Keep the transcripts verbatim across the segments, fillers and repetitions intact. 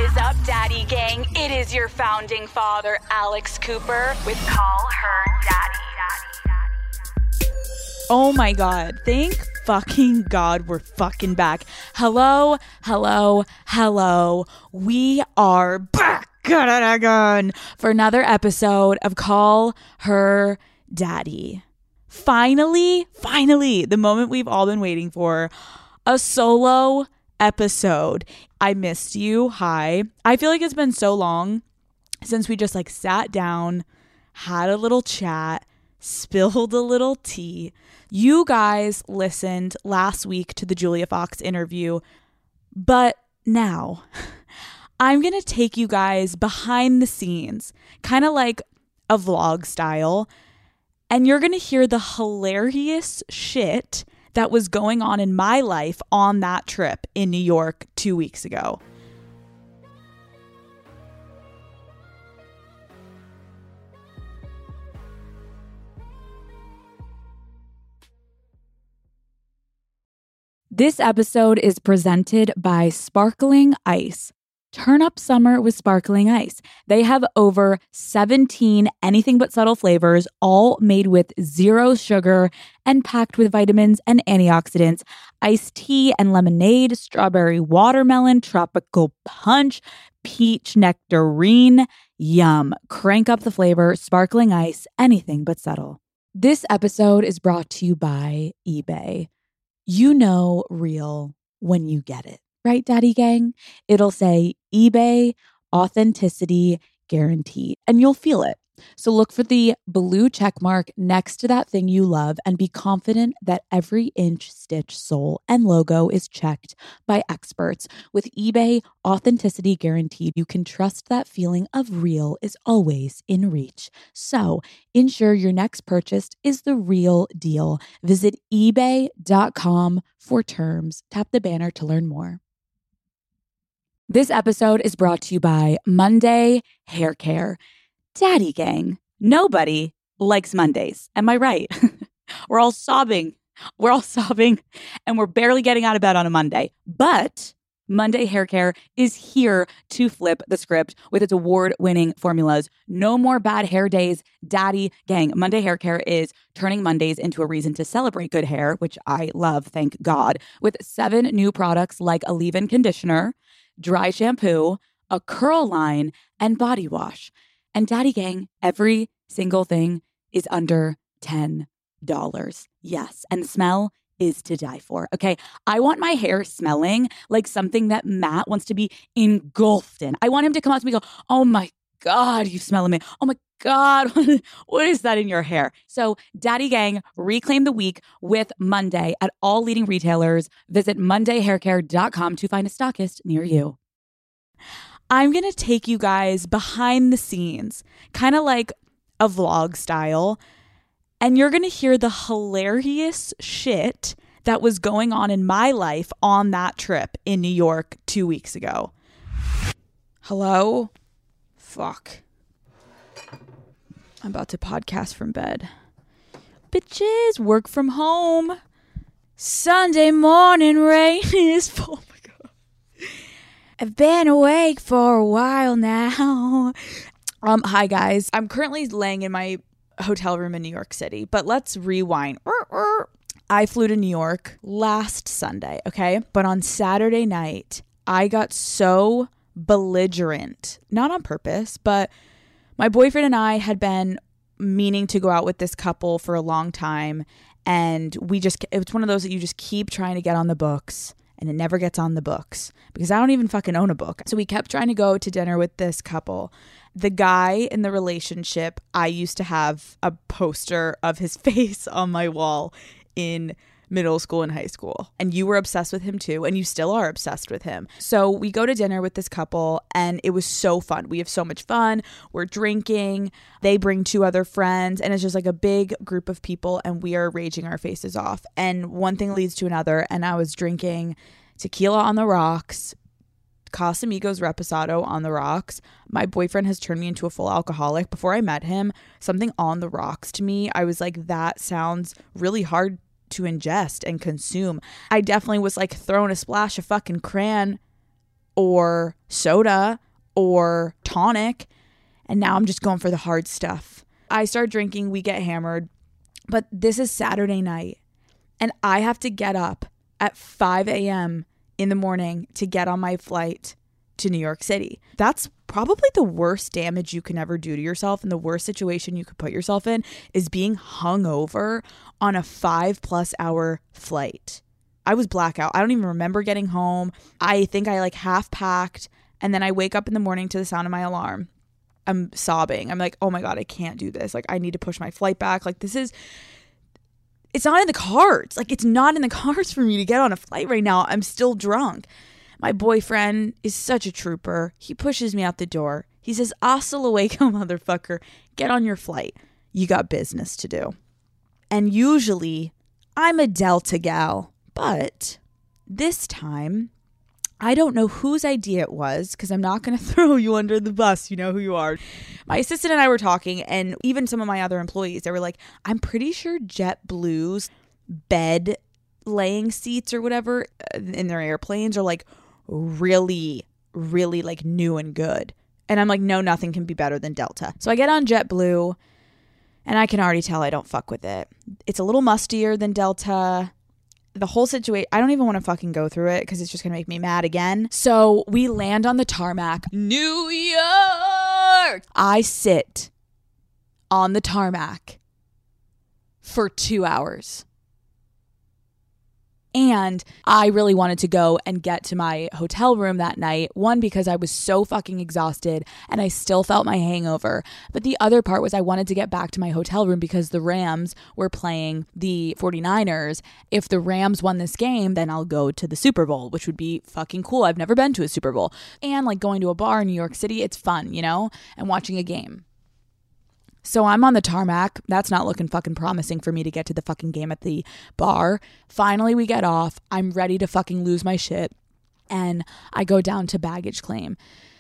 is up, Daddy Gang? It is your founding father, Alex Cooper, with Call Her Daddy. Oh my God. Thank fucking God we're fucking back. Hello, hello, hello. We are back again for another episode of Call Her Daddy. Finally, finally, the moment we've all been waiting for, a solo episode. I missed you. Hi. I feel like it's been so long since we just like sat down, had a little chat, spilled a little tea. You guys listened last week to the Julia Fox interview, but now I'm going to take you guys behind the scenes, kind of like a vlog style, and you're going to hear the hilarious shit that was going on in my life on that trip in New York two weeks ago. This episode is presented by Sparkling Ice. Turn up summer with Sparkling Ice. They have over seventeen anything but subtle flavors, all made with zero sugar and packed with vitamins and antioxidants. Iced tea and lemonade, strawberry watermelon, tropical punch, peach nectarine. Yum. Crank up the flavor. Sparkling Ice, anything but subtle. This episode is brought to you by eBay. You know real when you get it. Right, Daddy Gang? It'll say eBay authenticity guaranteed, and you'll feel it. So look for the blue check mark next to that thing you love and be confident that every inch, stitch, sole, and logo is checked by experts. With eBay authenticity guaranteed, you can trust that feeling of real is always in reach. So ensure your next purchase is the real deal. Visit ebay dot com for terms. Tap the banner to learn more. This episode is brought to you by Monday Hair Care. Daddy Gang, nobody likes Mondays. Am I right? We're all sobbing. We're all sobbing and we're barely getting out of bed on a Monday. But Monday Hair Care is here to flip the script with its award-winning formulas. No more bad hair days, Daddy Gang. Monday Hair Care is turning Mondays into a reason to celebrate good hair, which I love, thank God, with seven new products like a leave-in conditioner, dry shampoo, a curl line, and body wash. And Daddy Gang, every single thing is under ten dollars. Yes, and the smell is to die for. Okay, I want my hair smelling like something that Matt wants to be engulfed in. I want him to come out to me and go, oh my God, you smell me. Oh my God, what is that in your hair? So Daddy Gang, reclaim the week with Monday at all leading retailers. Visit monday hair care dot com to find a stockist near you. I'm going to take you guys behind the scenes, kind of like a vlog style, and you're going to hear the hilarious shit that was going on in my life on that trip in New York two weeks ago. Hello? Fuck. I'm about to podcast from bed. Bitches, work from home. Sunday morning rain is full. I've been awake for a while now. Um, hi guys. I'm currently laying in my hotel room in New York City, but let's rewind. I flew to New York last Sunday, okay? But on Saturday night, I got so belligerent, not on purpose, but my boyfriend and I had been meaning to go out with this couple for a long time, and we just, it's one of those that you just keep trying to get on the books. And it never gets on the books because I don't even fucking own a book. So we kept trying to go to dinner with this couple. The guy in the relationship, I used to have a poster of his face on my wall in middle school and high school. And you were obsessed with him too. And you still are obsessed with him. So we go to dinner with this couple and it was so fun. We have so much fun. We're drinking. They bring two other friends and it's just like a big group of people and we are raging our faces off. And one thing leads to another. And I was drinking tequila on the rocks, Casamigos Reposado on the rocks. My boyfriend has turned me into a full alcoholic. Before I met him, something on the rocks to me, I was like, that sounds really hard to ingest and consume. I definitely was like throwing a splash of fucking cran or soda or tonic. And now I'm just going for the hard stuff. I start drinking, we get hammered, but this is Saturday night and I have to get up at five a.m. in the morning to get on my flight to New York City. That's probably the worst damage you can ever do to yourself, and the worst situation you could put yourself in is being hungover on a five plus hour flight. I was blackout. I don't even remember getting home. I think I like half packed, and then I wake up in the morning to the sound of my alarm. I'm sobbing. I'm like, oh my God, I can't do this. Like, I need to push my flight back. Like, this is, it's not in the cards. Like, it's not in the cards for me to get on a flight right now. I'm still drunk. My boyfriend is such a trooper. He pushes me out the door. He says, hasta luego, motherfucker. Get on your flight. You got business to do. And usually, I'm a Delta gal. But this time, I don't know whose idea it was, because I'm not going to throw you under the bus. You know who you are. My assistant and I were talking, and even some of my other employees, they were like, I'm pretty sure JetBlue's bed laying seats or whatever in their airplanes are like really, really like new and good. And I'm like, no, nothing can be better than Delta. So I get on JetBlue and I can already tell I don't fuck with it. It's a little mustier than Delta. The whole situation, I don't even want to fucking go through it because it's just going to make me mad again. So we land on the tarmac. New York! I sit on the tarmac for two hours. And I really wanted to go and get to my hotel room that night. One, because I was so fucking exhausted and I still felt my hangover. But the other part was I wanted to get back to my hotel room because the Rams were playing the forty-niners. If the Rams won this game, then I'll go to the Super Bowl, which would be fucking cool. I've never been to a Super Bowl. And like going to a bar in New York City, it's fun, you know, and watching a game. So I'm on the tarmac. That's not looking fucking promising for me to get to the fucking game at the bar. Finally, we get off. I'm ready to fucking lose my shit. And I go down to baggage claim.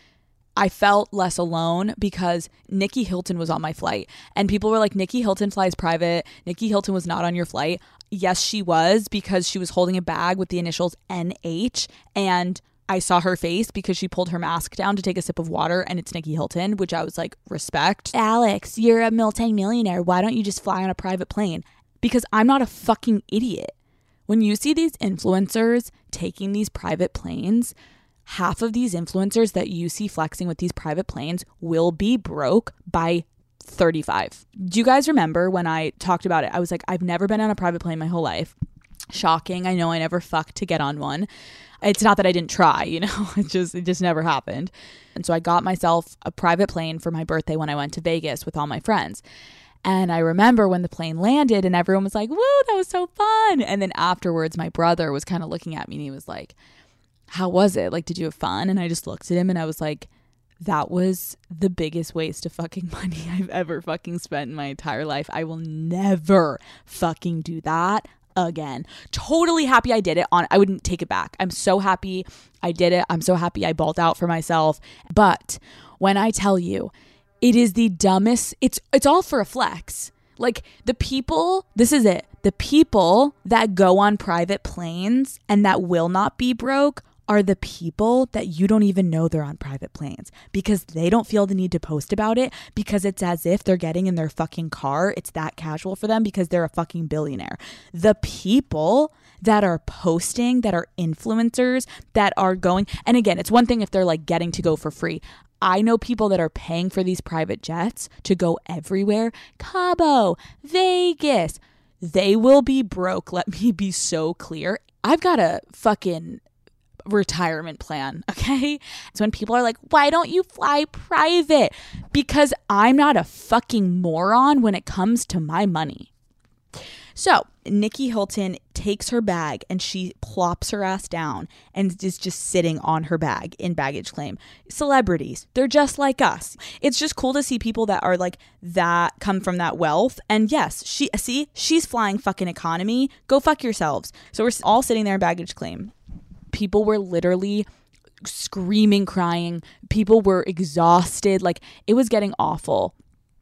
I felt less alone because Nikki Hilton was on my flight. And people were like, Nikki Hilton flies private. Nikki Hilton was not on your flight. Yes, she was, because she was holding a bag with the initials N H. And I saw her face because she pulled her mask down to take a sip of water, and it's Nikki Hilton, which I was like, respect. Alex, you're a multi-millionaire. Why don't you just fly on a private plane? Because I'm not a fucking idiot. When you see these influencers taking these private planes, half of these influencers that you see flexing with these private planes will be broke by thirty-five. Do you guys remember when I talked about it? I was like, I've never been on a private plane my whole life. Shocking. I know I never fucked to get on one. It's not that I didn't try, you know, it just, it just never happened. And so I got myself a private plane for my birthday when I went to Vegas with all my friends. And I remember when the plane landed and everyone was like, woo, that was so fun. And then afterwards, my brother was kind of looking at me and he was like, how was it? Like, did you have fun? And I just looked at him and I was like, that was the biggest waste of fucking money I've ever fucking spent in my entire life. I will never fucking do that again. Totally happy I did it. On I wouldn't take it back. I'm so happy I did it. I'm so happy I balled out for myself. But when I tell you, it is the dumbest, it's it's all for a flex. Like the people, this is it. The people that go on private planes and that will not be broke are the people that you don't even know they're on private planes, because they don't feel the need to post about it, because it's as if they're getting in their fucking car. It's that casual for them because they're a fucking billionaire. The people that are posting, that are influencers, that are going, and again, it's one thing if they're like getting to go for free. I know people that are paying for these private jets to go everywhere. Cabo, Vegas. They will be broke. Let me be so clear. I've got a fucking retirement plan, okay? So when people are like, why don't you fly private? Because I'm not a fucking moron when it comes to my money. So Nikki Hilton takes her bag and she plops her ass down and is just sitting on her bag in baggage claim. Celebrities, they're just like us. It's just cool to see people that are like that, come from that wealth. And yes, she see, she's flying fucking economy. Go fuck yourselves. So we're all sitting there in baggage claim. People were literally screaming, crying. People were exhausted. Like, it was getting awful.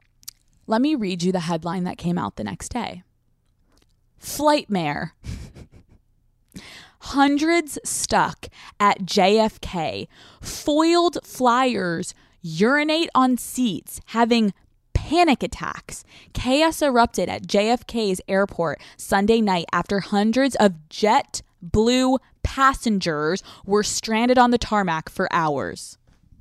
Let me read you the headline that came out the next day. Flightmare. Hundreds stuck at J F K. Foiled flyers urinate on seats, having panic attacks. Chaos erupted at J F K's airport Sunday night after hundreds of JetBlue passengers were stranded on the tarmac for hours.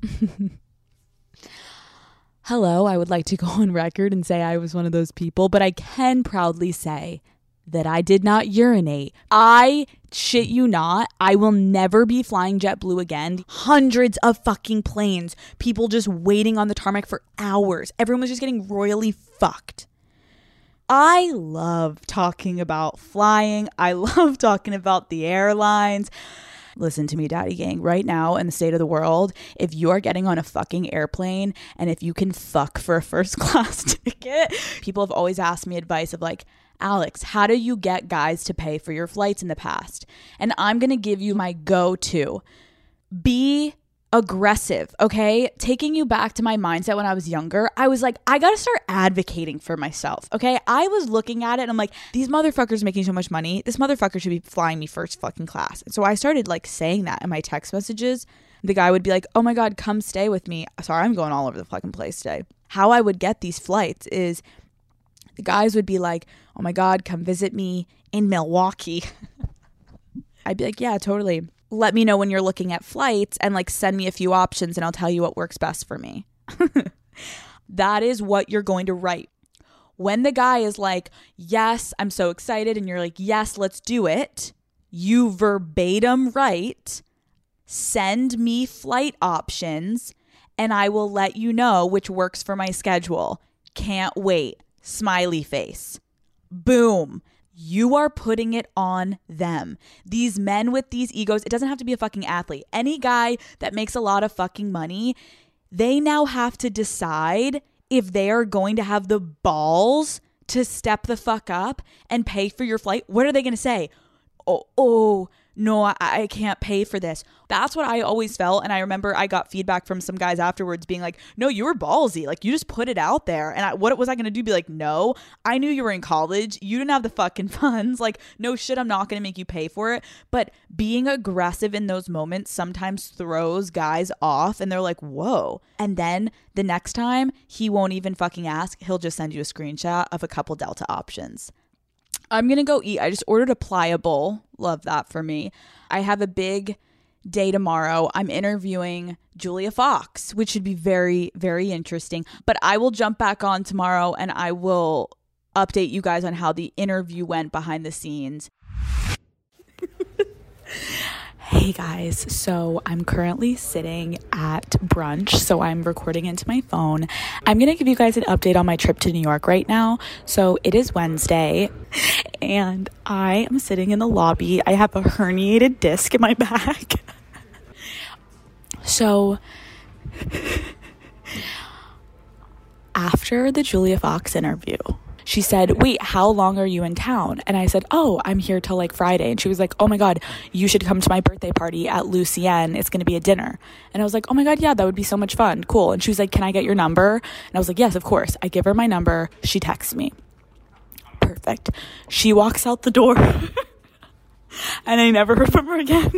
Hello, I would like to go on record and say I was one of those people, but I can proudly say that I did not urinate. I shit you not, I will never be flying JetBlue again. Hundreds of fucking planes, people just waiting on the tarmac for hours. Everyone was just getting royally fucked. I love talking about flying. I love talking about the airlines. Listen to me, Daddy Gang, right now in the state of the world, if you are getting on a fucking airplane and if you can fuck for a first class ticket, people have always asked me advice of like, Alex, how do you get guys to pay for your flights in the past? And I'm going to give you my go-to. Be aggressive, okay? Taking you back to my mindset when I was younger, I was like, I got to start advocating for myself, okay? I was looking at it and I'm like, these motherfuckers making so much money. This motherfucker should be flying me first fucking class. And so I started like saying that in my text messages. The guy would be like, oh my God, come stay with me. Sorry, I'm going all over the fucking place today. How I would get these flights is the guys would be like, oh my God, come visit me in Milwaukee. I'd be like, yeah, totally. Let me know when you're looking at flights and like send me a few options and I'll tell you what works best for me. That is what you're going to write. When the guy is like, yes, I'm so excited, and you're like, yes, let's do it, you verbatim write, send me flight options and I will let you know which works for my schedule. Can't wait. Smiley face. Boom. You are putting it on them. These men with these egos, it doesn't have to be a fucking athlete. Any guy that makes a lot of fucking money, they now have to decide if they are going to have the balls to step the fuck up and pay for your flight. What are they going to say? Oh, oh, no, I, I can't pay for this. That's what I always felt. And I remember I got feedback from some guys afterwards being like, no, you were ballsy. Like, you just put it out there. And I, what was I going to do? Be like, no, I knew you were in college. You didn't have the fucking funds. Like, no shit, I'm not going to make you pay for it. But being aggressive in those moments sometimes throws guys off and they're like, whoa. And then the next time he won't even fucking ask. He'll just send you a screenshot of a couple Delta options. I'm going to go eat. I just ordered a Pliable. Love that for me. I have a big day tomorrow. I'm interviewing Julia Fox, which should be very, very interesting. But I will jump back on tomorrow and I will update you guys on how the interview went behind the scenes. Hey guys, so I'm currently sitting at brunch, so I'm recording into my phone. I'm going to give you guys an update on my trip to New York right now. So it is Wednesday, and I am sitting in the lobby. I have a herniated disc in my back. So after the Julia Fox interview, she said, wait, how long are you in town? And I said, oh, I'm here till like Friday. And she was like, oh my God, you should come to my birthday party at Lucienne. It's going to be a dinner. And I was like, oh my God, yeah, that would be so much fun. Cool. And she was like, can I get your number? And I was like, yes, of course. I give her my number. She texts me. Perfect. She walks out the door and I never heard from her again.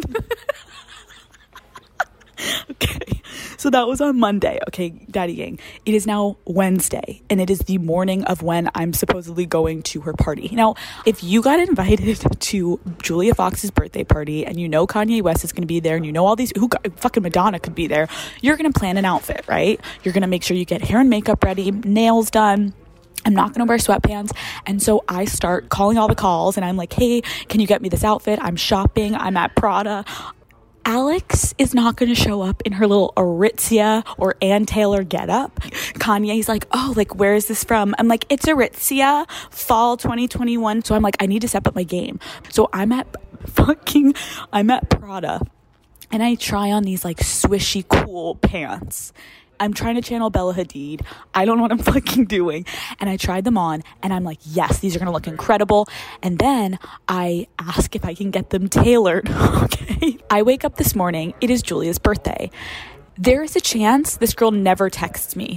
Okay, so that was on Monday. Okay, Daddy Gang. It is now Wednesday, and it is the morning of when I'm supposedly going to her party. Now, if you got invited to Julia Fox's birthday party, and you know Kanye West is going to be there, and you know all these, who got, fucking Madonna could be there, you're going to plan an outfit, right? You're going to make sure you get hair and makeup ready, nails done. I'm not going to wear sweatpants. And so I start calling all the calls, and I'm like, hey, can you get me this outfit? I'm shopping. I'm at Prada. Alex is not going to show up in her little Aritzia or Ann Taylor getup. Kanye's like, oh, like, where is this from? I'm like, it's Aritzia, fall twenty twenty-one. So I'm like, I need to step up my game. So I'm at fucking, I'm at Prada, and I try on these like swishy cool pants. I'm trying to channel Bella Hadid. I don't know what I'm fucking doing. And I tried them on and I'm like, yes, these are going to look incredible. And then I ask if I can get them tailored. Okay. I wake up this morning. It is Julia's birthday. There is a chance this girl never texts me.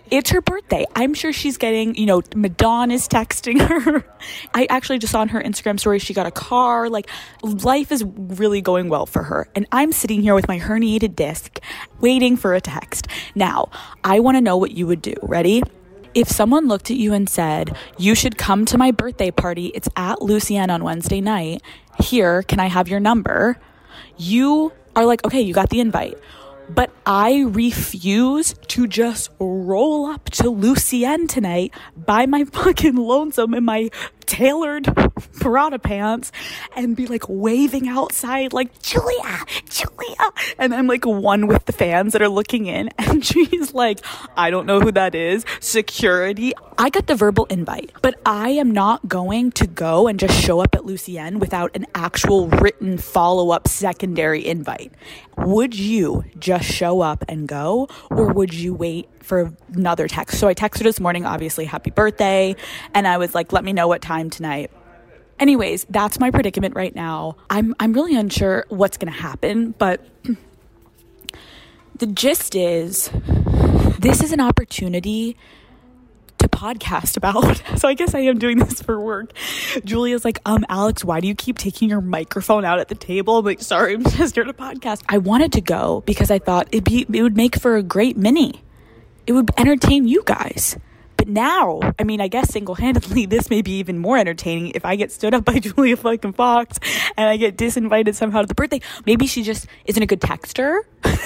It's her birthday. I'm sure she's getting, you know, Madonna's texting her. I actually just saw on her Instagram story she got a car. Like, life is really going well for her. And I'm sitting here with my herniated disc waiting for a text. Now, I want to know what you would do. Ready? If someone looked at you and said, you should come to my birthday party, it's at Lucienne on Wednesday night. Here, can I have your number? You are like, okay, you got the invite. But I refuse to just roll up to Lucienne tonight by my fucking lonesome in my tailored Prada pants and be like waving outside like, Julia, Julia. And I'm like one with the fans that are looking in. And she's like, I don't know who that is. Security. I got the verbal invite, but I am not going to go and just show up at Lucienne without an actual written follow-up secondary invite. Would you just show up and go, or would you wait for another text? So I texted this morning, obviously, happy birthday. And I was like, let me know what time tonight. Anyways, that's my predicament right now. I'm I'm really unsure what's going to happen, but the gist is this is an opportunity to podcast about. So I guess I am doing this for work. Julia's like, um, Alex, why do you keep taking your microphone out at the table? I'm like, sorry, I'm just here to podcast. I wanted to go because I thought it'd be, it would make for a great mini. It would entertain you guys. But now, I mean, I guess single-handedly, this may be even more entertaining if I get stood up by Julia fucking Fox and I get disinvited somehow to the birthday. Maybe she just isn't a good texter.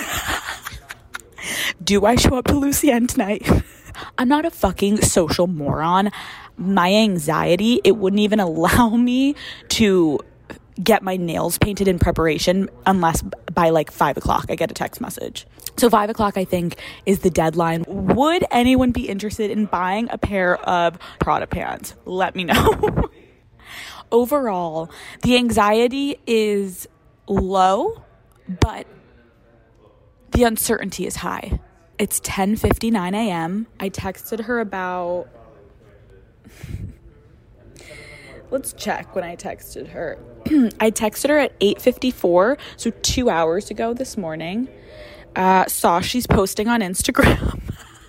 Do I show up to Lucienne tonight? I'm not a fucking social moron. My anxiety, it wouldn't even allow me to get my nails painted in preparation unless by like five o'clock I get a text message. So five o'clock, I think, is the deadline. Would anyone be interested in buying a pair of Prada pants? Let me know. Overall, the anxiety is low, but the uncertainty is high. It's ten fifty-nine a.m. I texted her about... Let's check when I texted her. I texted her at eight fifty-four, so two hours ago this morning. Uh, saw she's posting on Instagram.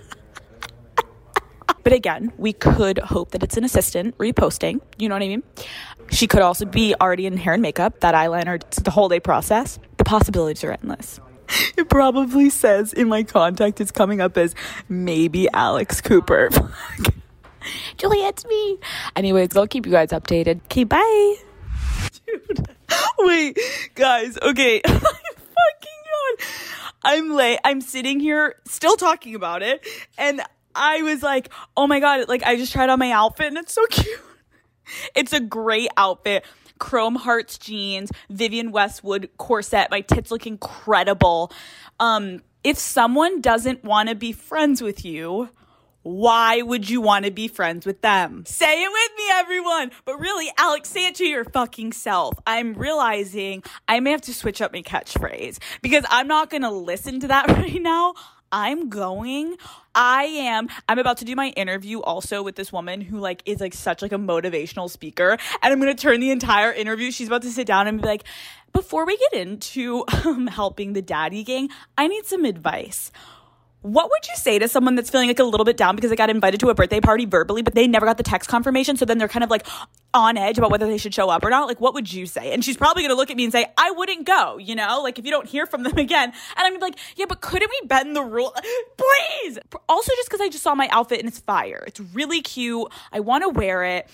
But again, we could hope that it's an assistant reposting. You know what I mean? She could also be already in hair and makeup, that eyeliner, it's the whole day process. The possibilities are endless. It probably says in my contact, it's coming up as maybe Alex Cooper. Julia, it's me. Anyways, I'll keep you guys updated. Okay, bye. Dude, wait, guys, okay. I'm fucking God. I'm late. I'm sitting here still talking about it. And I was like, oh my God, like I just tried on my outfit and it's so cute. It's a great outfit. Chrome Hearts jeans, Vivienne Westwood corset. My tits look incredible. Um, if someone doesn't want to be friends with you, why would you want to be friends with them? Say it with me, everyone. But really, Alex, say it to your fucking self. I'm realizing I may have to switch up my catchphrase because I'm not going to listen to that right now. I'm going, I am, I'm about to do my interview also with this woman who like is like such like a motivational speaker, and I'm going to turn the entire interview. She's about to sit down and be like, before we get into um, helping the daddy gang, I need some advice. What would you say to someone that's feeling like a little bit down because they got invited to a birthday party verbally, but they never got the text confirmation? So then they're kind of like on edge about whether they should show up or not. Like, what would you say? And she's probably going to look at me and say, I wouldn't go, you know, like if you don't hear from them again. And I'm gonna be like, yeah, but couldn't we bend the rule? Please. Also, just because I just saw my outfit and it's fire. It's really cute. I want to wear it.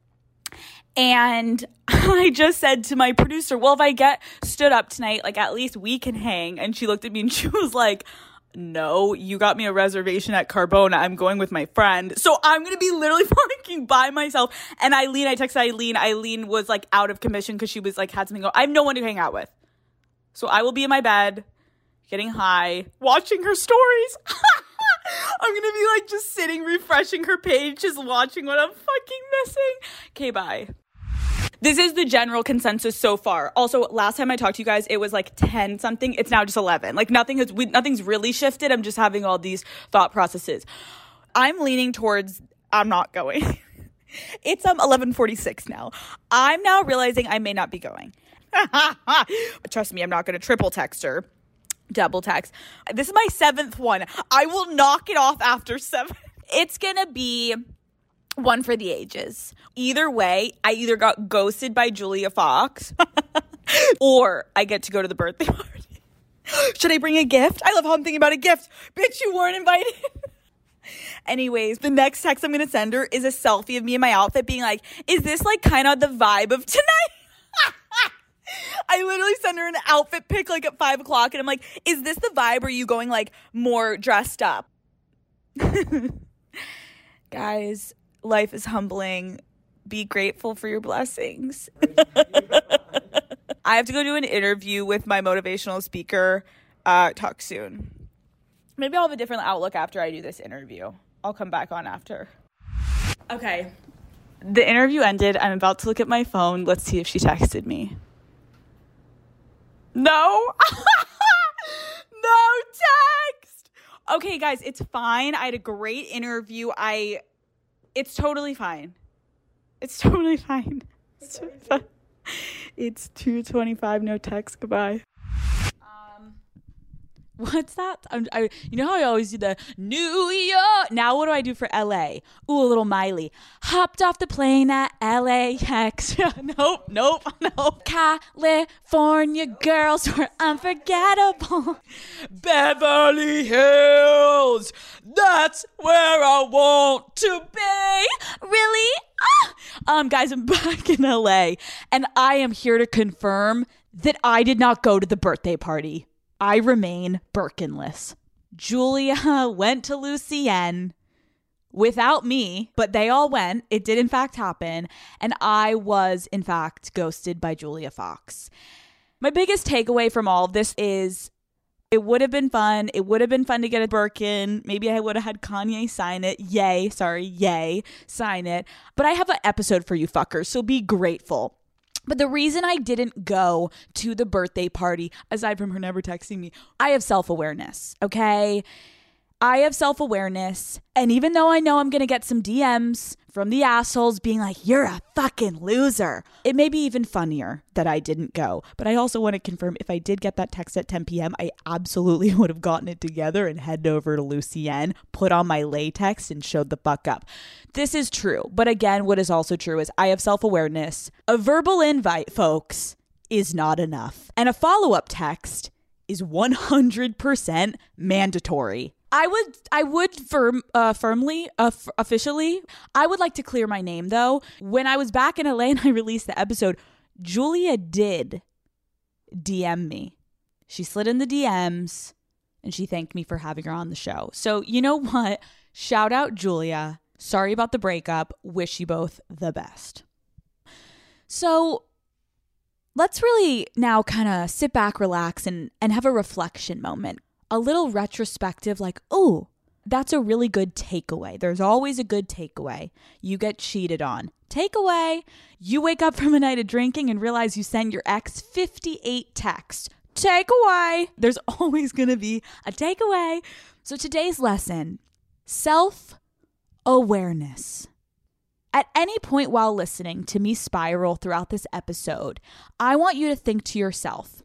And I just said to my producer, well, if I get stood up tonight, like at least we can hang. And she looked at me and she was like, no, you got me a reservation at Carbona. I'm going with my friend. So I'm going to be literally fucking by myself. And Eileen, I texted Eileen. Eileen was like out of commission because she was like, had something go. I have no one to hang out with. So I will be in my bed, getting high, watching her stories. I'm going to be like just sitting, refreshing her page, just watching what I'm fucking missing. Okay, bye. This is the general consensus so far. Also, last time I talked to you guys, it was like ten something. It's now just eleven. Like nothing has, we, nothing's really shifted. I'm just having all these thought processes. I'm leaning towards, I'm not going. It's um eleven forty-six now. I'm now realizing I may not be going. Trust me, I'm not going to triple text her. double text. This is my seventh one. I will knock it off after seven. It's going to be one for the ages. Either way, I either got ghosted by Julia Fox or I get to go to the birthday party. Should I bring a gift? I love how I'm thinking about a gift. Bitch, you weren't invited. Anyways, the next text I'm going to send her is a selfie of me in my outfit being like, is this like kind of the vibe of tonight? I literally send her an outfit pic like at five o'clock and I'm like, is this the vibe or are you going like more dressed up? Guys, life is humbling. Be grateful for your blessings. I have to go do an interview with my motivational speaker. Uh, talk soon. Maybe I'll have a different outlook after I do this interview. I'll come back on after. Okay. The interview ended. I'm about to look at my phone. Let's see if she texted me. No. No text. Okay, guys, it's fine. I had a great interview. I, it's totally fine. It's totally fine. It's totally fine. It's two twenty-five, no text, goodbye. Um, what's that? I'm, I, you know how I always do the New York? Now what do I do for L A? Ooh, a little Miley. Hopped off the plane at L A X. Nope, nope, nope. California girls were unforgettable. Beverly Hills, that's where I want to be. Really? Ah! Um, guys, I'm back in L A and I am here to confirm that I did not go to the birthday party. I remain Birkinless. Julia went to Lucienne without me, but they all went. It did in fact happen. And I was in fact ghosted by Julia Fox. My biggest takeaway from all of this is it would have been fun. It would have been fun to get a Birkin. Maybe I would have had Kanye sign it. Yay. Sorry. Yay. Sign it. But I have an episode for you fuckers, so be grateful. But the reason I didn't go to the birthday party, aside from her never texting me, I have self-awareness, okay? I have self-awareness. And even though I know I'm going to get some D Ms from the assholes being like, you're a fucking loser, it may be even funnier that I didn't go. But I also want to confirm if I did get that text at ten p.m., I absolutely would have gotten it together and headed over to Lucienne, put on my latex and showed the fuck up. This is true. But again, what is also true is I have self-awareness. A verbal invite, folks, is not enough. And a follow-up text is one hundred percent mandatory. I would, I would firm, uh, firmly, uh, f- officially, I would like to clear my name though. When I was back in L A and I released the episode, Julia did D M me. She slid in the D Ms and she thanked me for having her on the show. So you know what? Shout out Julia. Sorry about the breakup. Wish you both the best. So let's really now kind of sit back, relax, and, and have a reflection moment. A little retrospective, like, oh, that's a really good takeaway. There's always a good takeaway. You get cheated on. Takeaway, you wake up from a night of drinking and realize you sent your ex fifty-eight texts. Takeaway. There's always going to be a takeaway. So today's lesson, self-awareness. At any point while listening to me spiral throughout this episode, I want you to think to yourself,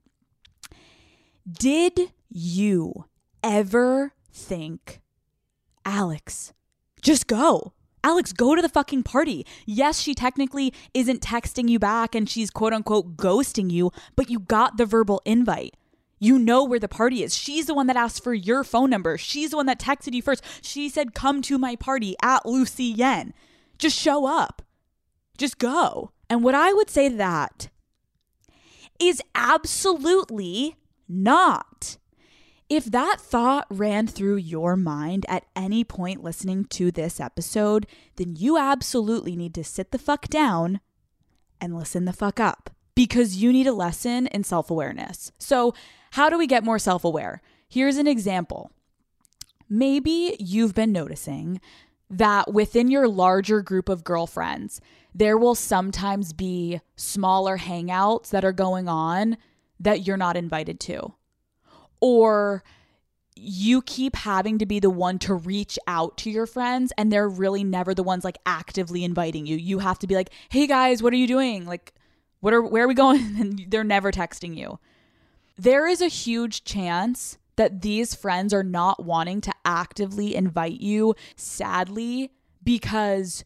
did you ever think, Alex, just go. Alex, go to the fucking party. Yes, she technically isn't texting you back and she's quote unquote ghosting you, but you got the verbal invite. You know where the party is. She's the one that asked for your phone number. She's the one that texted you first. She said, come to my party at Lucienne. Just show up. Just go. And what I would say to that is absolutely not. If that thought ran through your mind at any point listening to this episode, then you absolutely need to sit the fuck down and listen the fuck up, because you need a lesson in self-awareness. So how do we get more self-aware? Here's an example. Maybe you've been noticing that within your larger group of girlfriends, there will sometimes be smaller hangouts that are going on that you're not invited to. Or you keep having to be the one to reach out to your friends and they're really never the ones like actively inviting you. You have to be like, hey guys, what are you doing? Like, what are, where are we going? And they're never texting you. there is a huge chance that these friends are not wanting to actively invite you, sadly, because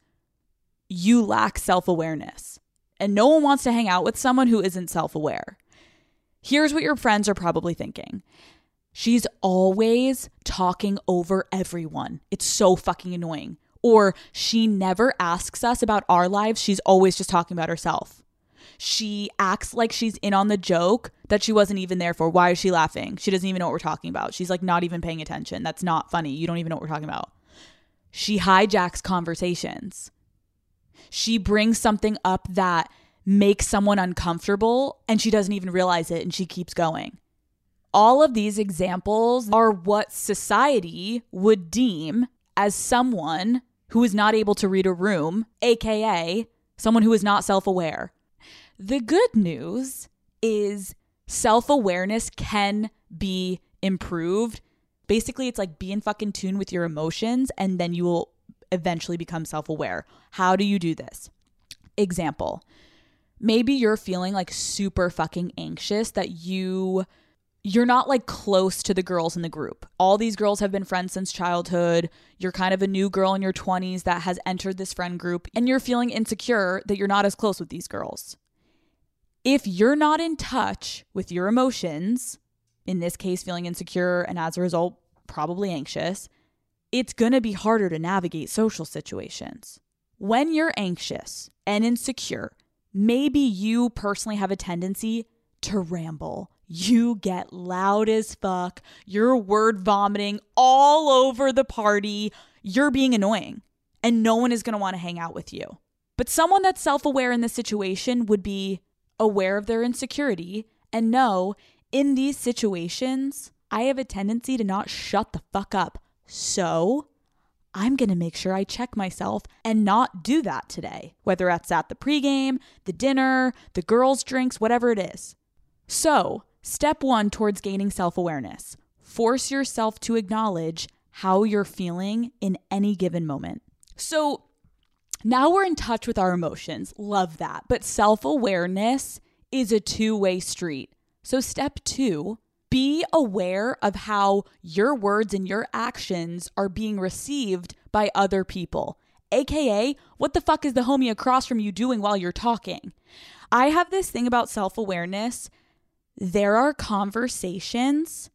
you lack self-awareness. And no one wants to hang out with someone who isn't self-aware. Here's what your friends are probably thinking. She's always talking over everyone. It's so fucking annoying. Or she never asks us about our lives. She's always just talking about herself. She acts like she's in on the joke that she wasn't even there for. Why is she laughing? She doesn't even know what we're talking about. She's like not even paying attention. That's not funny. You don't even know what we're talking about. She hijacks conversations. She brings something up that makes someone uncomfortable and she doesn't even realize it and she keeps going. All of these examples are what society would deem as someone who is not able to read a room, aka someone who is not self-aware. The good news is self-awareness can be improved. Basically, it's like be in fucking tune with your emotions and then you will eventually become self-aware. How do you do this? Example, maybe you're feeling like super fucking anxious that you... You're not like close to the girls in the group. All these girls have been friends since childhood. You're kind of a new girl in your twenties that has entered this friend group and you're feeling insecure that you're not as close with these girls. If you're not in touch with your emotions, in this case feeling insecure and as a result probably anxious, it's going to be harder to navigate social situations. When you're anxious and insecure, maybe you personally have a tendency to ramble. You get loud as fuck. You're word vomiting all over the party. You're being annoying and no one is going to want to hang out with you. But someone that's self-aware in this situation would be aware of their insecurity and know in these situations, I have a tendency to not shut the fuck up. So I'm going to make sure I check myself and not do that today, whether that's at the pregame, the dinner, the girls' drinks, whatever it is. So step one towards gaining self-awareness. Force yourself to acknowledge how you're feeling in any given moment. So now we're in touch with our emotions. Love that. But self-awareness is a two-way street. So step two, be aware of how your words and your actions are being received by other people. A K A, what the fuck is the homie across from you doing while you're talking? I have this thing about self-awareness. There are conversations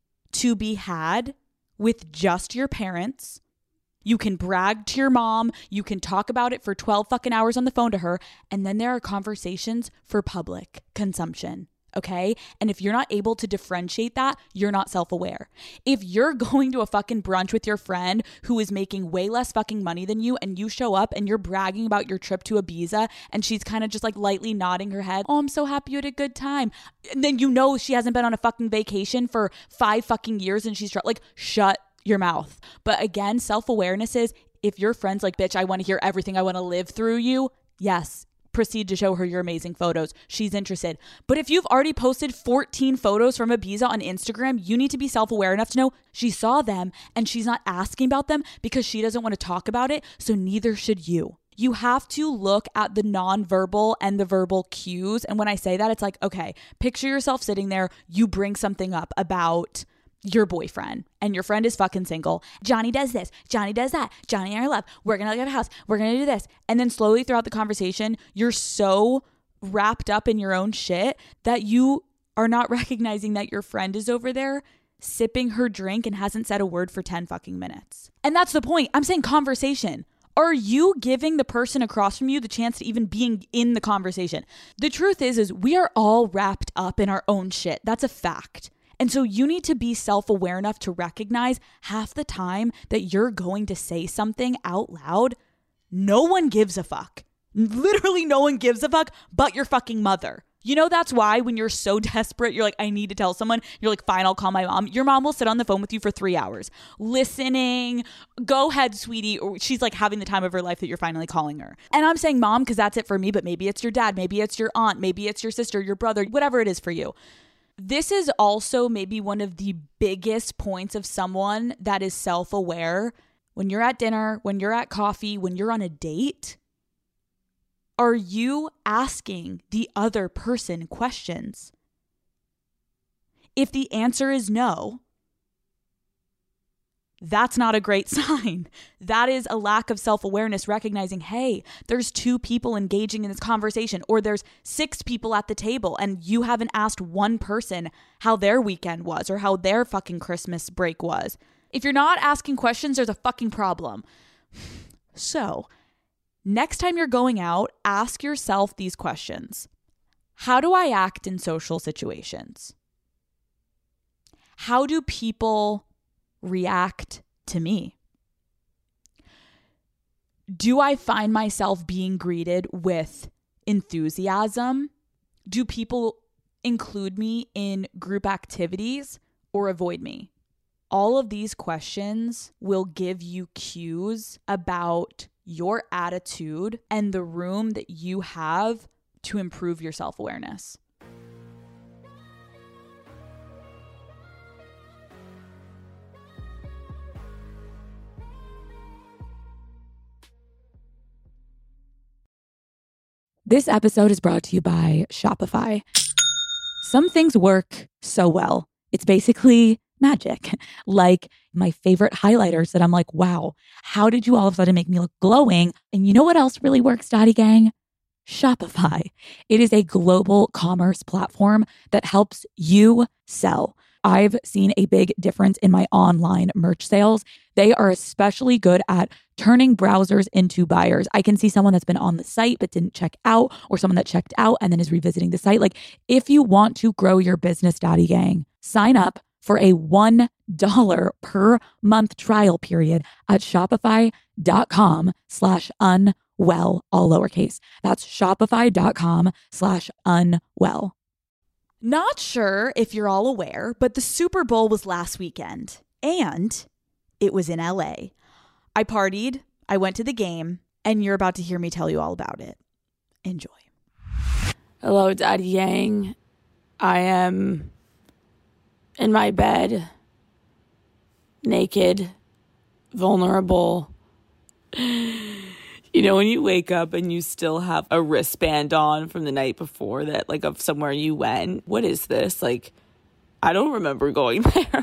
to be had with just your parents. You can brag to your mom. You can talk about it for twelve fucking hours on the phone to her. And then there are conversations for public consumption. Okay? And if you're not able to differentiate that, you're not self-aware. If you're going to a fucking brunch with your friend who is making way less fucking money than you and you show up and you're bragging about your trip to Ibiza and she's kind of just like lightly nodding her head, oh, I'm so happy you had a good time. And then you know she hasn't been on a fucking vacation for five fucking years and she's tr- like, shut your mouth. But again, self-awareness is if your friend's like, bitch, I want to hear everything. I want to live through you. Yes. Proceed to show her your amazing photos. She's interested. But if you've already posted fourteen photos from Ibiza on Instagram, you need to be self-aware enough to know she saw them and she's not asking about them because she doesn't want to talk about it. So neither should you. You have to look at the nonverbal and the verbal cues. And when I say that, it's like, okay, picture yourself sitting there. You bring something up about your boyfriend and your friend is fucking single. Johnny does this. Johnny does that. Johnny and I love. We're going to get a house. We're going to do this. And then slowly throughout the conversation, you're so wrapped up in your own shit that you are not recognizing that your friend is over there sipping her drink and hasn't said a word for ten fucking minutes. And that's the point. I'm saying conversation. Are you giving the person across from you the chance to even being in the conversation? The truth is, is we are all wrapped up in our own shit. That's a fact. And so you need to be self-aware enough to recognize half the time that you're going to say something out loud, no one gives a fuck. Literally no one gives a fuck but your fucking mother. You know, that's why when you're so desperate, you're like, I need to tell someone. You're like, fine, I'll call my mom. Your mom will sit on the phone with you for three hours listening. Go ahead, sweetie. Or she's like having the time of her life that you're finally calling her. And I'm saying mom because that's it for me, but maybe it's your dad. Maybe it's your aunt. Maybe it's your sister, your brother, whatever it is for you. This is also maybe one of the biggest points of someone that is self-aware. When you're at dinner, when you're at coffee, when you're on a date, are you asking the other person questions? If the answer is no, that's not a great sign. That is a lack of self-awareness, recognizing, hey, there's two people engaging in this conversation, or there's six people at the table and you haven't asked one person how their weekend was or how their fucking Christmas break was. If you're not asking questions, there's a fucking problem. So, next time you're going out, ask yourself these questions. How do I act in social situations? How do people react to me? Do I find myself being greeted with enthusiasm? Do people include me in group activities or avoid me? All of these questions will give you cues about your attitude and the room that you have to improve your self-awareness. This episode is brought to you by Shopify. Some things work so well. It's basically magic. Like my favorite highlighters that I'm like, wow, how did you all of a sudden make me look glowing? And you know what else really works, Daddy Gang? Shopify. It is a global commerce platform that helps you sell. I've seen a big difference in my online merch sales. They are especially good at turning browsers into buyers. I can see someone that's been on the site but didn't check out, or someone that checked out and then is revisiting the site. Like, if you want to grow your business, Daddy Gang, sign up for a one dollar per month trial period at shopify.com slash unwell, all lowercase. That's shopify.com slash unwell. Not sure if you're all aware, but the Super Bowl was last weekend, and it was in L A. I partied, I went to the game, and you're about to hear me tell you all about it. Enjoy. Hello, Daddy Yang. I am in my bed, naked, vulnerable. You know, when you wake up and you still have a wristband on from the night before that, like, of somewhere you went. What is this? Like, I don't remember going there.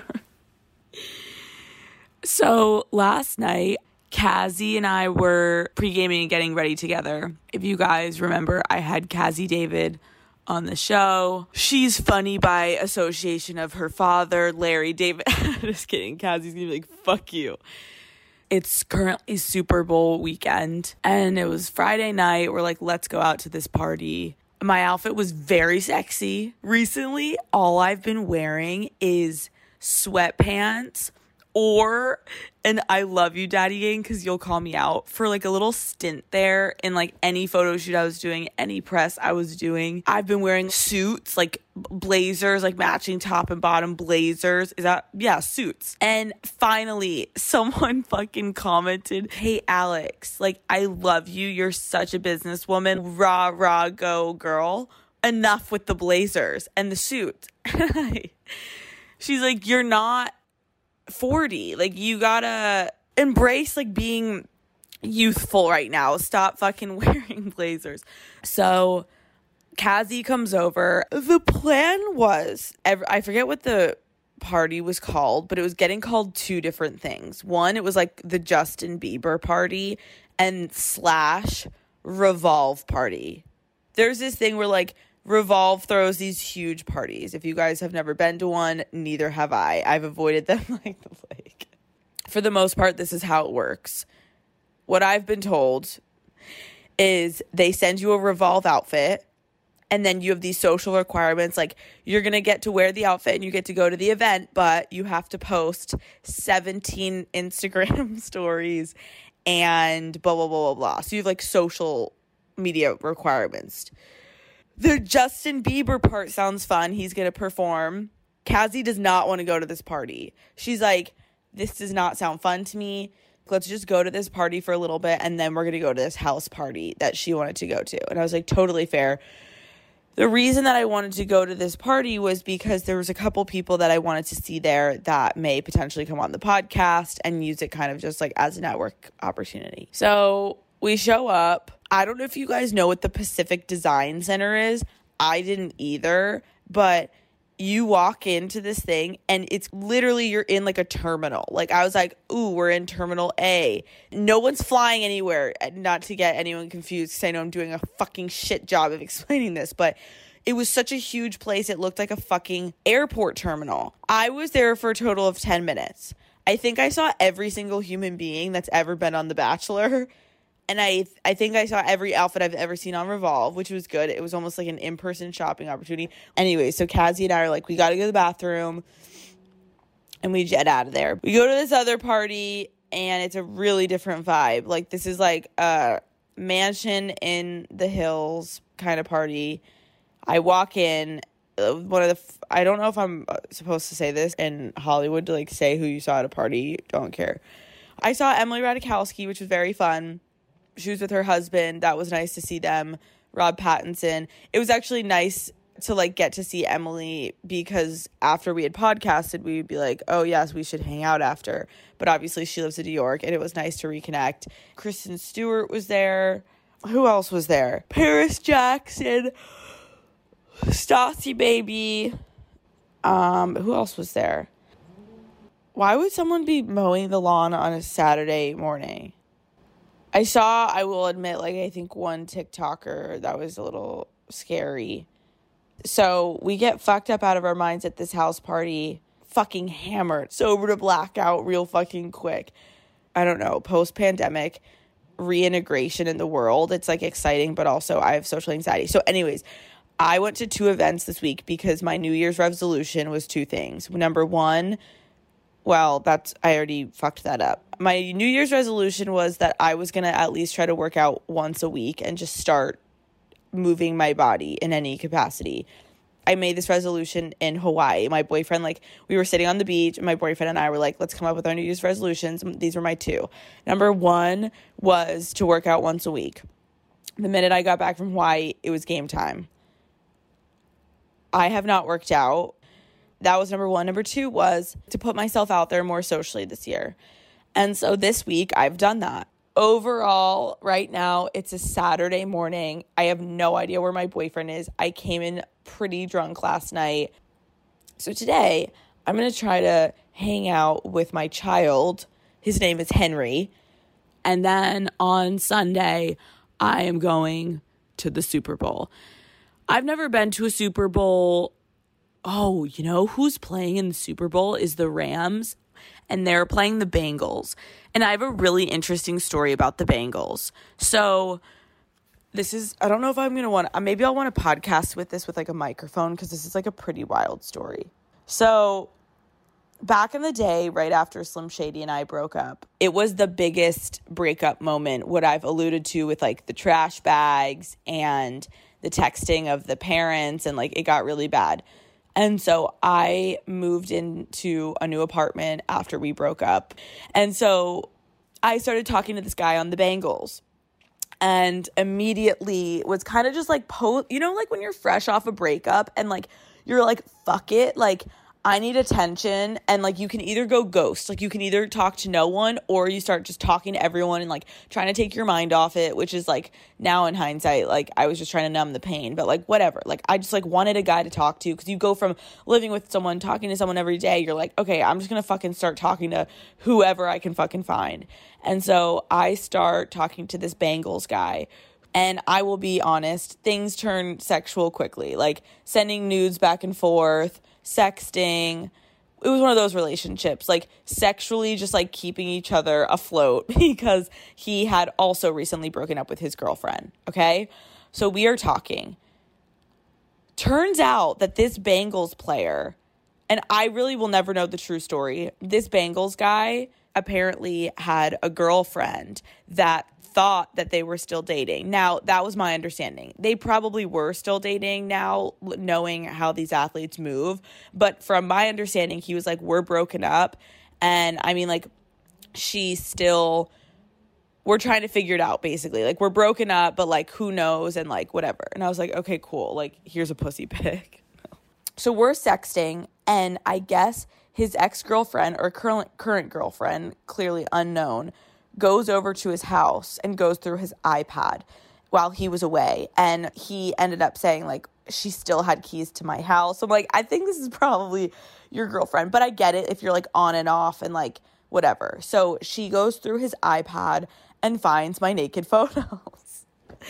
So last night, Cassie and I were pre-gaming and getting ready together. If you guys remember, I had Cassie David on the show. She's funny by association of her father, Larry David. Just kidding. Cassie's gonna be like, fuck you. It's currently Super Bowl weekend, and it was Friday night. We're like, let's go out to this party. My outfit was very sexy. Recently, all I've been wearing is sweatpants, or, and I love you, Daddy Gang, because you'll call me out, for like a little stint there in like any photo shoot I was doing, any press I was doing. I've been wearing suits, like blazers, like matching top and bottom blazers. Is that, yeah, suits. And finally, someone fucking commented, hey, Alex, like, I love you. You're such a businesswoman. Rah, rah, go, girl. Enough with the blazers and the suits. She's like, you're not forty. Like, you gotta embrace like being youthful right now. Stop fucking wearing blazers. So Cassie comes over. The plan was, I forget what the party was called, but it was getting called two different things. One, it was like the Justin Bieber party, and slash Revolve party. There's this thing where like Revolve throws these huge parties. If you guys have never been to one, neither have I. I've avoided them like the plague. For the most part, this is how it works. What I've been told is they send you a Revolve outfit, and then you have these social requirements, like you're going to get to wear the outfit and you get to go to the event, but you have to post seventeen Instagram stories and blah, blah, blah, blah, blah. So you have like social media requirements. The Justin Bieber part sounds fun. He's going to perform. Cassie does not want to go to this party. She's like, this does not sound fun to me. Let's just go to this party for a little bit, and then we're going to go to this house party that she wanted to go to. And I was like, totally fair. The reason that I wanted to go to this party was because there was a couple people that I wanted to see there that may potentially come on the podcast and use it kind of just like as a network opportunity. So we show up. I don't know if you guys know what the Pacific Design Center is. I didn't either, but you walk into this thing and it's literally you're in like a terminal. Like I was like, ooh, we're in terminal A. No one's flying anywhere. Not to get anyone confused because I know I'm doing a fucking shit job of explaining this, but it was such a huge place. It looked like a fucking airport terminal. I was there for a total of ten minutes. I think I saw every single human being that's ever been on The Bachelor. And I I think I saw every outfit I've ever seen on Revolve, which was good. It was almost like an in-person shopping opportunity. Anyway, so Cassie and I are like, we got to go to the bathroom. And we jet out of there. We go to this other party, and it's a really different vibe. Like, this is like a mansion in the hills kind of party. I walk in. One of the, I don't know if I'm supposed to say this in Hollywood, to like say who you saw at a party. Don't care. I saw Emily Ratajkowski, which was very fun. She was with her husband. That was nice to see them. Rob Pattinson. It was actually nice to like get to see Emily because after we had podcasted, we would be like, oh yes, we should hang out after. But obviously she lives in New York and it was nice to reconnect. Kristen Stewart was there. Who else was there? Paris Jackson. Stassi Baby. Um, who else was there? Why would someone be mowing the lawn on a Saturday morning? I saw, I will admit, like, I think one TikToker that was a little scary. So we get fucked up out of our minds at this house party, fucking hammered, sober to blackout real fucking quick. I don't know, post-pandemic reintegration in the world. It's, like, exciting, but also I have social anxiety. So anyways, I went to two events this week because my New Year's resolution was two things. Number one, well, that's, I already fucked that up. My New Year's resolution was that I was going to at least try to work out once a week and just start moving my body in any capacity. I made this resolution in Hawaii. My boyfriend, like, we were sitting on the beach, and my boyfriend and I were like, let's come up with our New Year's resolutions. These were my two. Number one was to work out once a week. The minute I got back from Hawaii, it was game time. I have not worked out. That was number one. Number two was to put myself out there more socially this year. And so this week, I've done that. Overall, right now, it's a Saturday morning. I have no idea where my boyfriend is. I came in pretty drunk last night. So today, I'm going to try to hang out with my child. His name is Henry. And then on Sunday, I am going to the Super Bowl. I've never been to a Super Bowl. Oh, you know who's playing in the Super Bowl is the Rams, and they're playing the Bengals. And I have a really interesting story about the Bengals. So this is, I don't know if I'm going to want, maybe I'll want to podcast with this with like a microphone because this is like a pretty wild story. So back in the day, right after Slim Shady and I broke up, it was the biggest breakup moment, what I've alluded to with like the trash bags and the texting of the parents, and like it got really bad. And so I moved into a new apartment after we broke up. And so I started talking to this guy on the Bengals, and immediately was kind of just like, po- you know, like when you're fresh off a breakup and like, you're like, fuck it. Like, I need attention. And like, you can either go ghost, like you can either talk to no one, or you start just talking to everyone and like trying to take your mind off it, which is like now in hindsight, like I was just trying to numb the pain, but like whatever. Like I just like wanted a guy to talk to, because you go from living with someone, talking to someone every day, you're like, okay, I'm just going to fucking start talking to whoever I can fucking find. And so I start talking to this Bengals guy. And I will be honest, things turn sexual quickly, like sending nudes back and forth, sexting. It was one of those relationships, like sexually just like keeping each other afloat, because he had also recently broken up with his girlfriend. Okay. So we are talking. Turns out that this Bengals player, and I really will never know the true story, this Bengals guy apparently had a girlfriend that thought that they were still dating. Now, that was my understanding. They probably were still dating now, knowing how these athletes move. But from my understanding, he was like, we're broken up. And I mean, like, she still, we're trying to figure it out, basically. Like, we're broken up, but like, who knows? And like, whatever. And I was like, okay, cool. Like, here's a pussy pic. So we're sexting, and I guess his ex-girlfriend or current current girlfriend, clearly unknown, goes over to his house and goes through his iPad while he was away. And he ended up saying, like, she still had keys to my house. So I'm like, I think this is probably your girlfriend, but I get it if you're like on and off and like whatever. So she goes through his iPad and finds my naked photos.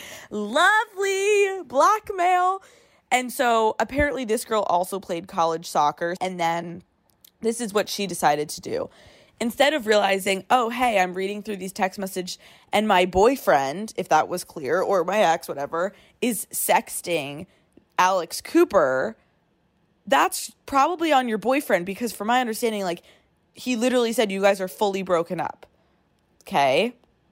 Lovely blackmail. And so apparently this girl also played college soccer. And then this is what she decided to do. Instead of realizing, oh, hey, I'm reading through these text messages and my boyfriend, if that was clear, or my ex, whatever, is sexting Alex Cooper, that's probably on your boyfriend, because from my understanding, like, he literally said you guys are fully broken up. Okay?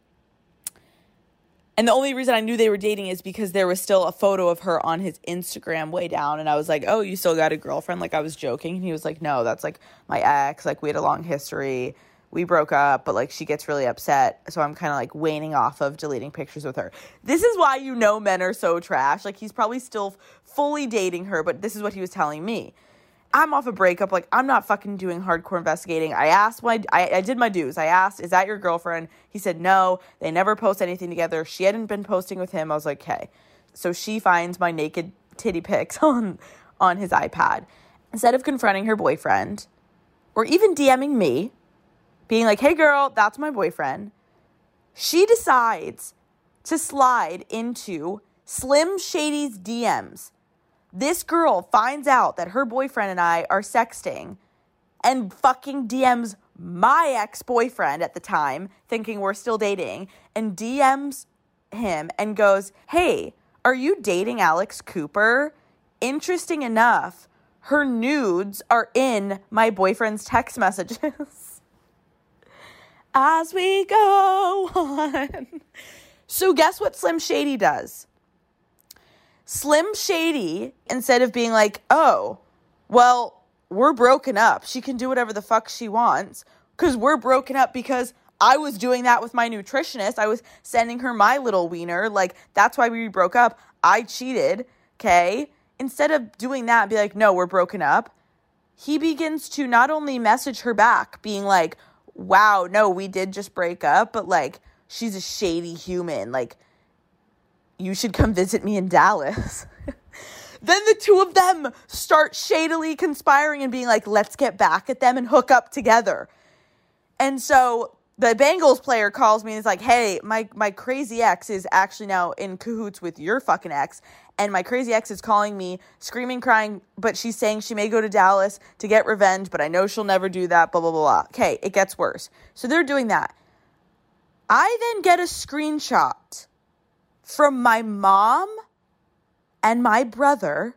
And the only reason I knew they were dating is because there was still a photo of her on his Instagram way down. And I was like, oh, you still got a girlfriend? Like, I was joking. And he was like, no, that's like my ex. Like, we had a long history. We broke up, but like she gets really upset. So I'm kind of like waning off of deleting pictures with her. This is why you know men are so trash. Like, he's probably still fully dating her, but this is what he was telling me. I'm off a breakup. Like, I'm not fucking doing hardcore investigating. I asked my, I, I did my dues. I asked, is that your girlfriend? He said, no, they never post anything together. She hadn't been posting with him. I was like, okay. So she finds my naked titty pics on, on his iPad. Instead of confronting her boyfriend or even DMing me, being like, hey girl, that's my boyfriend, she decides to slide into Slim Shady's D Ms. This girl finds out that her boyfriend and I are sexting and fucking D Ms my ex-boyfriend at the time, thinking we're still dating, and D Ms him and goes, hey, are you dating Alex Cooper? Interesting enough, her nudes are in my boyfriend's text messages. As we go on. So guess what Slim Shady does? Slim Shady, instead of being like, oh, well, we're broken up. She can do whatever the fuck she wants because we're broken up because I was doing that with my nutritionist. I was sending her my little wiener. Like, that's why we broke up. I cheated, okay? Instead of doing that and be like, no, we're broken up, he begins to not only message her back being like, wow, no, we did just break up, but like, she's a shady human. Like, you should come visit me in Dallas. Then the two of them start shadily conspiring and being like, let's get back at them and hook up together. And so the Bengals player calls me and is like, hey, my, my crazy ex is actually now in cahoots with your fucking ex. And my crazy ex is calling me, screaming, crying, but she's saying she may go to Dallas to get revenge, but I know she'll never do that, blah, blah, blah, blah. Okay, it gets worse. So they're doing that. I then get a screenshot from my mom and my brother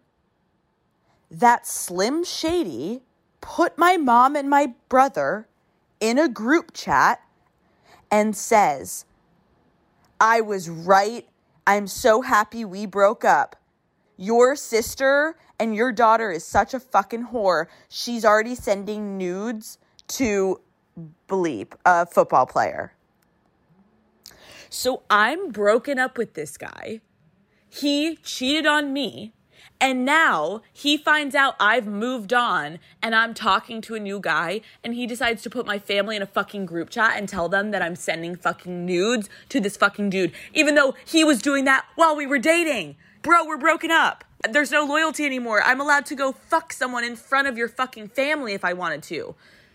that Slim Shady put my mom and my brother in a group chat and says, I was right. I'm so happy we broke up. Your sister and your daughter is such a fucking whore. She's already sending nudes to Bleep, a football player. So I'm broken up with this guy. He cheated on me. And now he finds out I've moved on and I'm talking to a new guy, and he decides to put my family in a fucking group chat and tell them that I'm sending fucking nudes to this fucking dude, even though he was doing that while we were dating. Bro, we're broken up. There's no loyalty anymore. I'm allowed to go fuck someone in front of your fucking family if I wanted to.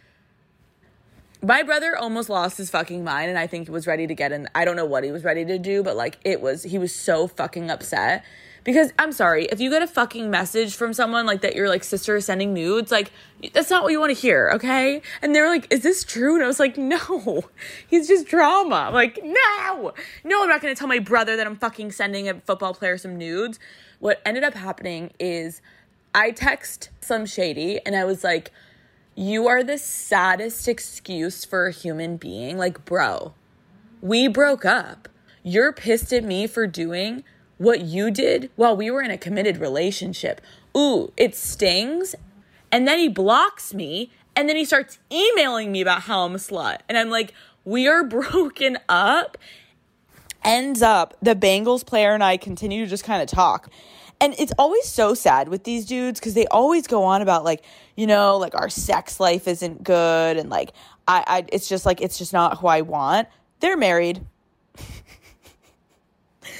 My brother almost lost his fucking mind, and I think he was ready to get in. I don't know what he was ready to do, but like it was, he was so fucking upset. Because, I'm sorry, if you get a fucking message from someone like that your, like, sister is sending nudes, like, that's not what you want to hear, okay? And they were like, is this true? And I was like, no, he's just drama. I'm like, no, no, I'm not going to tell my brother that I'm fucking sending a football player some nudes. What ended up happening is I text Slim Shady, and I was like, you are the saddest excuse for a human being. Like, bro, we broke up. You're pissed at me for doing what you did while we were in a committed relationship. Ooh, it stings. And then he blocks me, and then he starts emailing me about how I'm a slut. And I'm like, we are broken up. Ends up, the Bengals player and I continue to just kind of talk. And it's always so sad with these dudes because they always go on about, like, you know, like, our sex life isn't good. And, like, I, I it's just, like, it's just not who I want. They're married.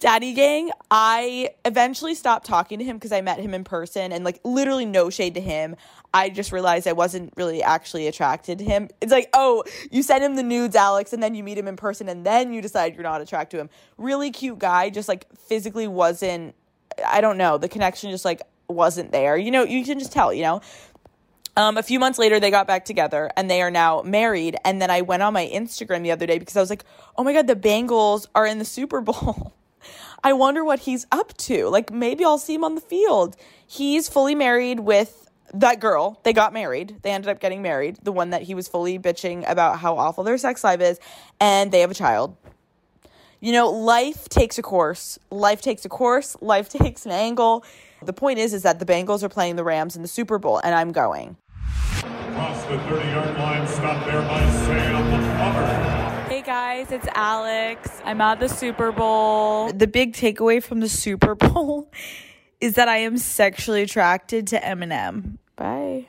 Daddy Gang, I eventually stopped talking to him because I met him in person, and like literally no shade to him. I just realized I wasn't really actually attracted to him. It's like, oh, you send him the nudes, Alex, and then you meet him in person, and then you decide you're not attracted to him. Really cute guy, just like physically wasn't, I don't know, the connection just like wasn't there. You know, you can just tell, you know. Um, a few months later, they got back together, and they are now married. And then I went on my Instagram the other day because I was like, oh my God, the Bengals are in the Super Bowl. I wonder what he's up to. Like, maybe I'll see him on the field. He's fully married with that girl. They got married. They ended up getting married. The one that he was fully bitching about how awful their sex life is. And they have a child. You know, life takes a course. Life takes a course. Life takes an angle. The point is, is that the Bengals are playing the Rams in the Super Bowl, and I'm going. Across the thirty-yard line, stopped there by Sam Hubbard. Hey guys, it's Alex. I'm at the Super Bowl. The big takeaway from the Super Bowl is that I am sexually attracted to Eminem. Bye.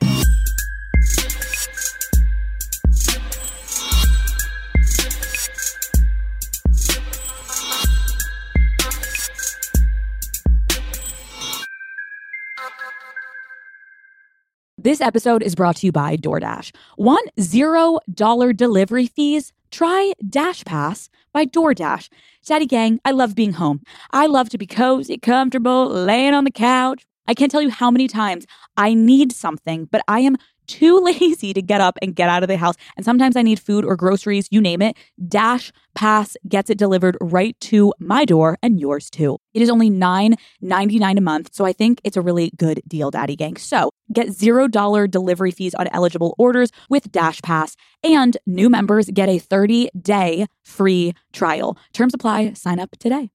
This episode is brought to you by DoorDash. Want zero dollar delivery fees? Try Dash Pass by DoorDash. Daddy Gang, I love being home. I love to be cozy, comfortable, laying on the couch. I can't tell you how many times I need something, but I am too lazy to get up and get out of the house. And sometimes I need food or groceries, you name it. Dash Pass gets it delivered right to my door and yours too. It is only nine ninety-nine a month, so I think it's a really good deal, Daddy Gang. So get zero dollar delivery fees on eligible orders with Dash Pass, and new members get a thirty day free trial. Terms apply. Sign up today.